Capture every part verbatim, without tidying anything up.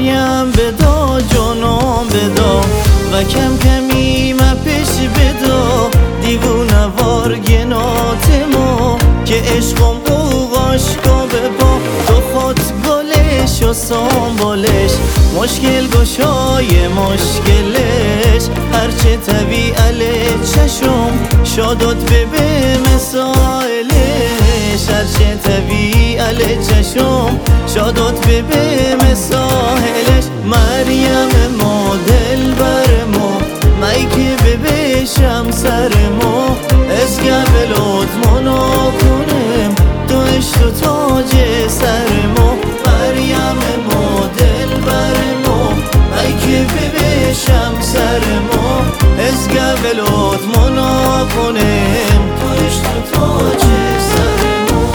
مریم بدا جانم بدا و کم کمی مپش بدا دیوونه وار گناتمو که عشقم قوقاش که با تو خود گلش و سنبالش مشکل گشای مشکلش هرچه طبیعه چشم شادت به به مسائلش هرچه طبیعه چشم شادت به به مسائلش مریم ما دل برمو می که به بشم سرمو از گبلات منا کنم تو عشق و تاج سرمو مریم ما دل برمو می که به بشم سرمو از گبلات منا کنم تو عشق و تاج سرمو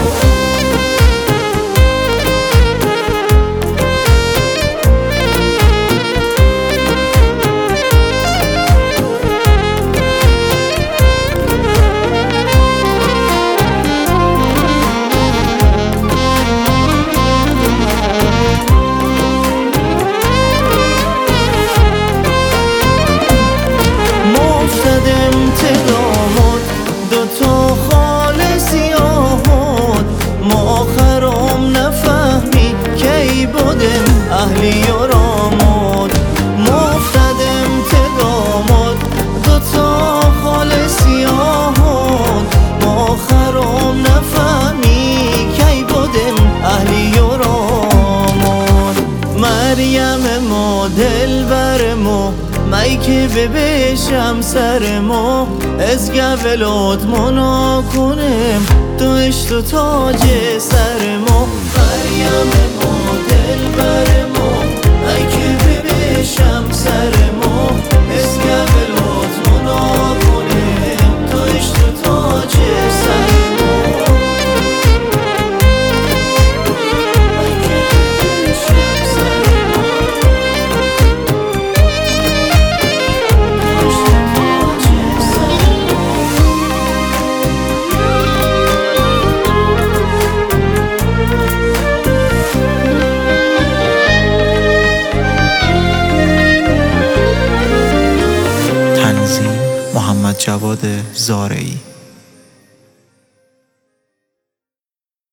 اهلی و رامود مفتدم تدامود دوتا خالصی آهود ما خرام نفهمی کی بودم اهلی و رامود مریم ما دل برمو می که ببشم سرمو از گولاد منا کنم تو عشق و تاج سرمو مریم ما دل برمو ای که ببشم سرمو از گولاد منا کنم تو عشق و تاج سرمو ای که ببشم سرمو تو عشق و تاج سرمو محمد جواد زارعی.